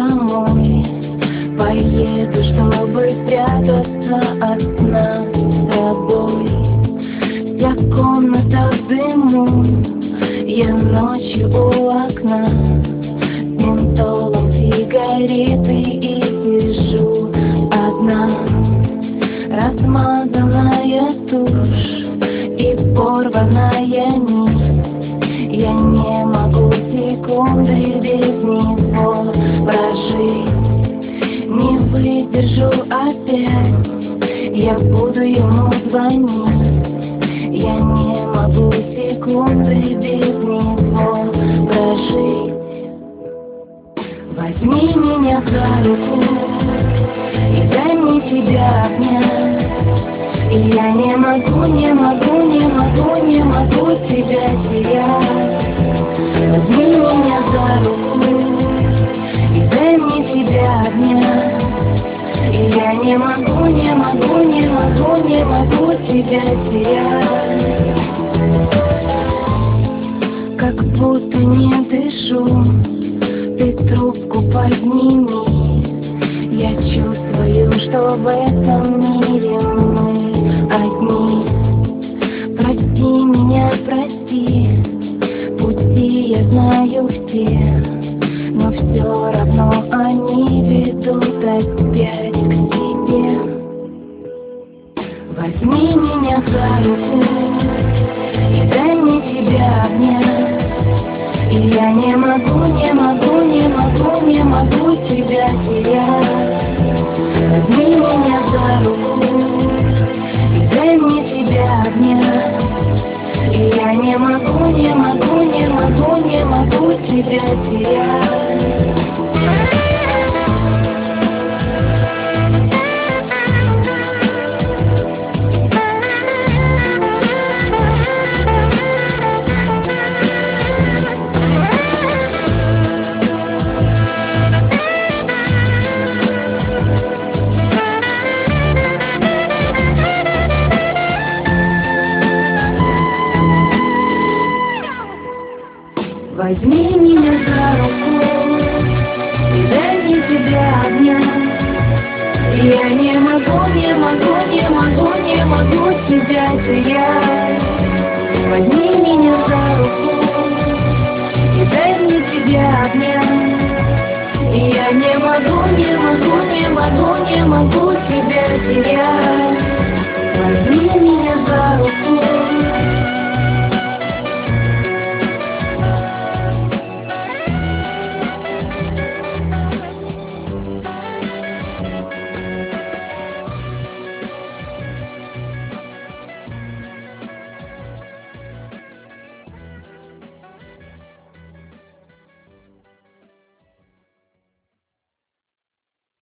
домой. Поеду, чтобы спрятаться от нас с тобой. Вся комната в дыму, я ночью у окна с ментолом сигареты и сижу одна. Размазанная тушь и порванная нить, я не могу секунды без него прожить. Не выдержу опять, я буду ему звонить. Я не могу секунды без него прожить. Возьми меня за руку и дай мне тебя обнять. И я не могу, не могу, не могу, не могу тебя терять. Возьми меня за руку и дай мне тебя обнять. И я не могу, не могу, не могу, не могу тебя терять. Как будто не дышу, ты трубку подними. Я чувствую, что в этом мире мы одни. Прости меня, прости, пути я знаю все, но все равно они ведут опять к тебе. Возьми меня за руку и дай мне тебя обнять. И я не могу, не могу, не могу, не могу тебя терять. Возьми меня за руку и дай мне тебя обнять. И я не могу, не могу, не могу, не могу тебя терять. Возьми меня за руку и дай мне тебя обнять. И я не могу, не могу, не могу, не могу тебя терять. Возьми меня за руку и дай мне тебя обнять. И я не могу, не могу, не могу, не могу тебя терять. Возьми меня за руку